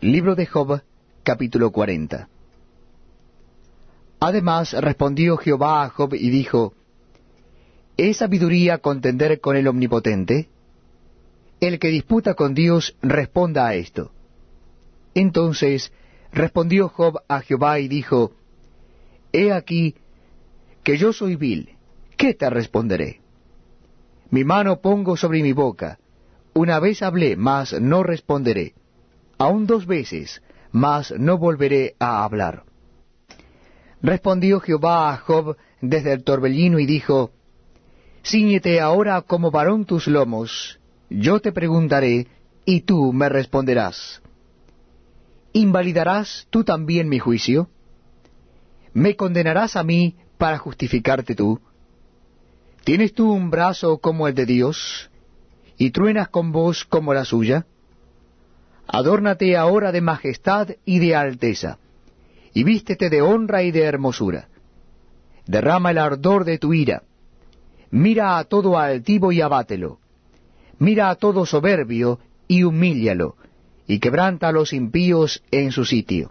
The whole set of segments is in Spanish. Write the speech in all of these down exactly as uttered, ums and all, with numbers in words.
Libro de Job, capítulo cuarenta. Además respondió Jehová a Job y dijo, ¿es sabiduría contender con el Omnipotente? El que disputa con Dios responda a esto. Entonces respondió Job a Jehová y dijo, He aquí que yo soy vil, ¿qué te responderé? Mi mano pongo sobre mi boca, una vez hablé, mas no responderé, aun dos veces, mas no volveré a hablar. Respondió Jehová a Job desde el torbellino y dijo, Cíñete ahora como varón tus lomos, yo te preguntaré, y tú me responderás. ¿Invalidarás tú también mi juicio? ¿Me condenarás a mí para justificarte tú? ¿Tienes tú un brazo como el de Dios, y truenas con voz como la suya? Adórnate ahora de majestad y de alteza, y vístete de honra y de hermosura. Derrama el ardor de tu ira. Mira a todo altivo y abátelo. Mira a todo soberbio y humíllalo, y quebranta a los impíos en su sitio.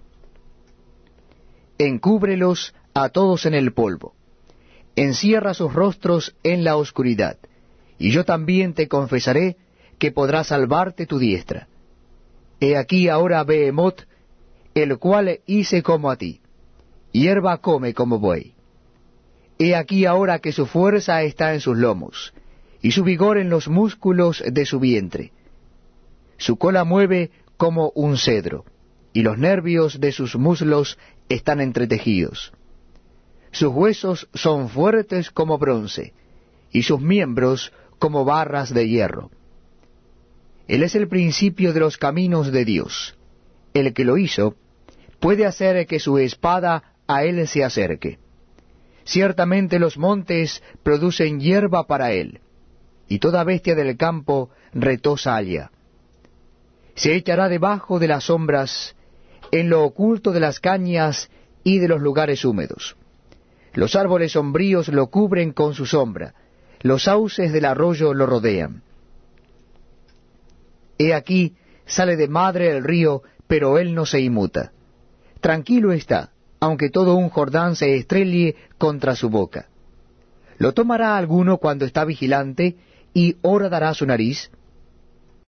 Encúbrelos a todos en el polvo. Encierra sus rostros en la oscuridad, y yo también te confesaré que podrá salvarte tu diestra. He aquí ahora Behemoth, el cual hice como a ti, hierba come como buey. He aquí ahora que su fuerza está en sus lomos, y su vigor en los músculos de su vientre. Su cola mueve como un cedro, y los nervios de sus muslos están entretejidos. Sus huesos son fuertes como bronce, y sus miembros como barras de hierro. Él es el principio de los caminos de Dios. El que lo hizo puede hacer que su espada a él se acerque. Ciertamente los montes producen hierba para él, y toda bestia del campo retosa allá. Se echará debajo de las sombras, en lo oculto de las cañas y de los lugares húmedos. Los árboles sombríos lo cubren con su sombra, los sauces del arroyo lo rodean. He aquí, sale de madre el río, pero él no se inmuta. Tranquilo está, aunque todo un Jordán se estrelle contra su boca. ¿Lo tomará alguno cuando está vigilante, y horadará su nariz?